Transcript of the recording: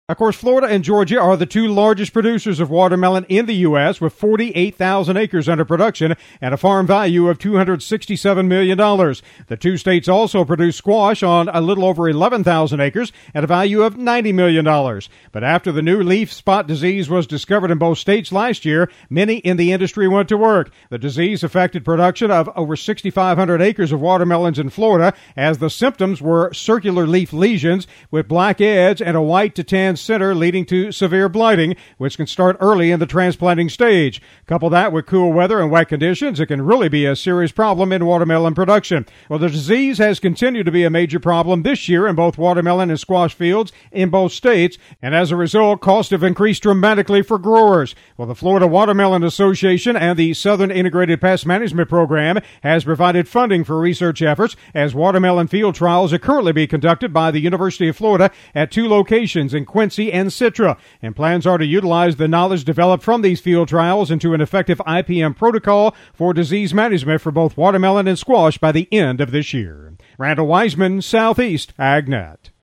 Of course, Florida and Georgia are the two largest producers of watermelon in the U.S., with 48,000 acres under production and a farm value of $267 million. The two states also produce squash on a little over 11,000 acres at a value of $90 million. But after the new leaf spot disease was discovered in both states last year, many in the industry went to work. The disease affected production of over 6,500 acres of watermelons in Florida, as the symptoms were circular leaf lesions with black edge and a white to tan center, leading to severe blighting, which can start early in the transplanting stage. Couple that with cool weather and wet conditions, it can really be a serious problem in watermelon production. Well, the disease has continued to be a major problem this year in both watermelon and squash fields in both states, and as a result, costs have increased dramatically for growers. Well, the Florida Watermelon Association and the Southern Integrated Pest Management Program has provided funding for research efforts, as watermelon field trials are currently being conducted by the University of Florida at two locations in Quincy and Citra, and plans are to utilize the knowledge developed from these field trials into an effective IPM protocol for disease management for both watermelon and squash by the end of this year. Randall Wiseman, Southeast AgNet.